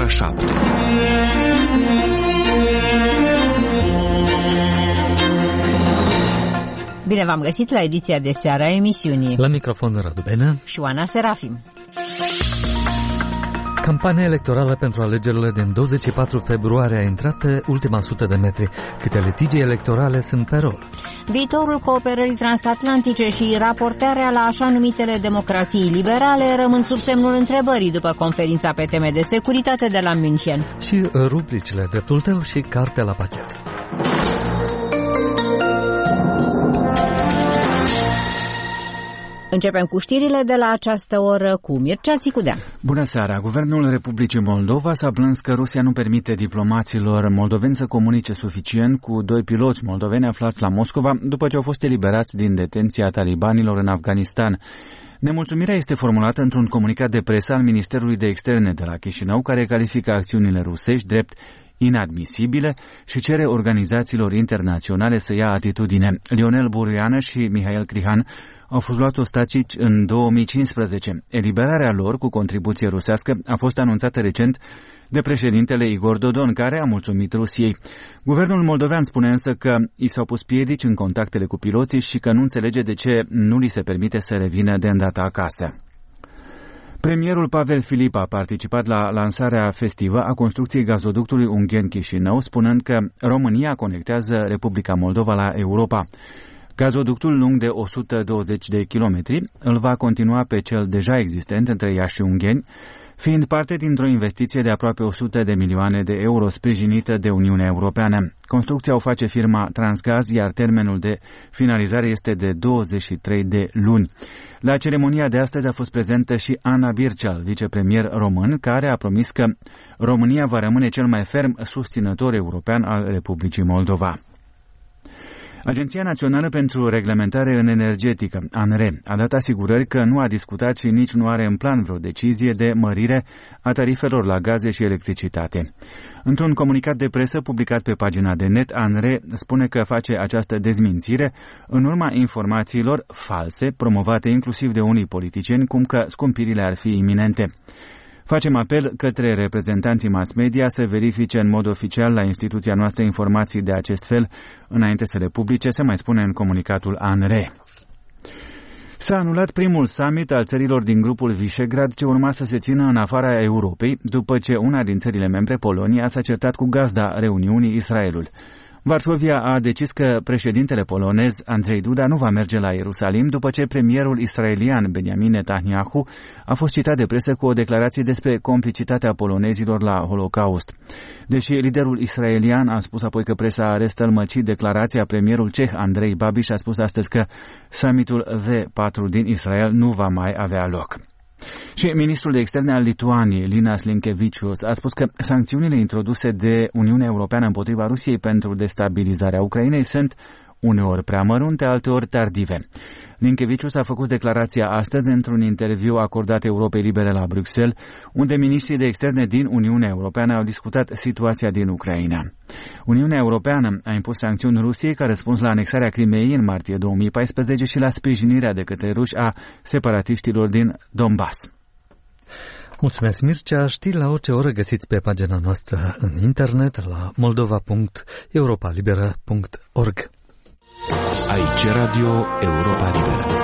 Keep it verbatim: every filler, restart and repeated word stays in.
ora șapte. Bine v-am găsit la ediția de seară a emisiunii. La microfon Radu Benea și Oana Serafim. Campania electorală pentru alegerile din douăzeci și patru februarie a intrat pe ultima sută de metri. Câte litigii electorale sunt pe rol? Viitorul cooperării transatlantice și raportarea la așa numitele democrații liberale rămân sub semnul întrebării după conferința pe teme de securitate de la München. Și rubricile Dreptul tău și Carte la pachet. Începem cu știrile de la această oră cu Mircea Țicudean. Bună seara! Guvernul Republicii Moldova s-a plâns că Rusia nu permite diplomaților moldoveni să comunice suficient cu doi piloți moldoveni aflați la Moscova după ce au fost eliberați din detenția talibanilor în Afganistan. Nemulțumirea este formulată într-un comunicat de presă al Ministerului de Externe de la Chișinău, care califică acțiunile rusești drept inadmisibile și cere organizațiilor internaționale să ia atitudine. Lionel Buruiană și Mihail Crihan au fost luați ostațici în două mii cincisprezece. Eliberarea lor cu contribuție rusească a fost anunțată recent de președintele Igor Dodon, care a mulțumit Rusiei. Guvernul moldovean spune însă că i s-au pus piedici în contactele cu piloții și că nu înțelege de ce nu li se permite să revină de îndată acasă. Premierul Pavel Filip a participat la lansarea festivă a construcției gazoductului Ungheni-Chișinău, spunând că România conectează Republica Moldova la Europa. Gazoductul lung de o sută douăzeci de kilometri îl va continua pe cel deja existent între Iași și Ungheni, fiind parte dintr-o investiție de aproape o sută de milioane de euro sprijinită de Uniunea Europeană. Construcția o face firma Transgaz, iar termenul de finalizare este de douăzeci și trei de luni. La ceremonia de astăzi a fost prezentă și Ana Birceal, vicepremier român, care a promis că România va rămâne cel mai ferm susținător european al Republicii Moldova. Agenția Națională pentru Reglementare în Energetică, ANRE, a dat asigurări că nu a discutat și nici nu are în plan vreo decizie de mărire a tarifelor la gaze și electricitate. Într-un comunicat de presă publicat pe pagina de net, ANRE spune că face această dezmințire în urma informațiilor false promovate inclusiv de unii politicieni, cum că scumpirile ar fi iminente. Facem apel către reprezentanții mass media să verifice în mod oficial la instituția noastră informații de acest fel înainte să le publice, se mai spune în comunicatul ANRE. S-a anulat primul summit al țărilor din grupul Visegrad ce urma să se țină în afara Europei, după ce una din țările membre, Polonia, s-a certat cu gazda reuniunii, Israelul. Varsovia a decis că președintele polonez Andrzej Duda nu va merge la Ierusalim după ce premierul israelian Benjamin Netanyahu a fost citat de presă cu o declarație despre complicitatea polonezilor la Holocaust. Deși liderul israelian a spus apoi că presa are stălmăcit declarația, premierul ceh Andrei Babiš a spus astăzi că summitul V patru din Israel nu va mai avea loc. Și ministrul de externe al Lituaniei, Linas Linkevičius, a spus că sancțiunile introduse de Uniunea Europeană împotriva Rusiei pentru destabilizarea Ucrainei sunt uneori prea mărunte, alteori tardive. Linkevičius a făcut declarația astăzi într-un interviu acordat Europei Libere la Bruxelles, unde ministrii de externe din Uniunea Europeană au discutat situația din Ucraina. Uniunea Europeană a impus sancțiuni Rusiei ca răspuns la anexarea Crimeei în martie două mii paisprezece și la sprijinirea de către ruși a separatiștilor din Donbass. Mulțumesc, Mircea. Știri la orice oră găsiți pe pagina noastră în internet la moldova punct europa liberă punct org. Aici Radio Europa Liberă.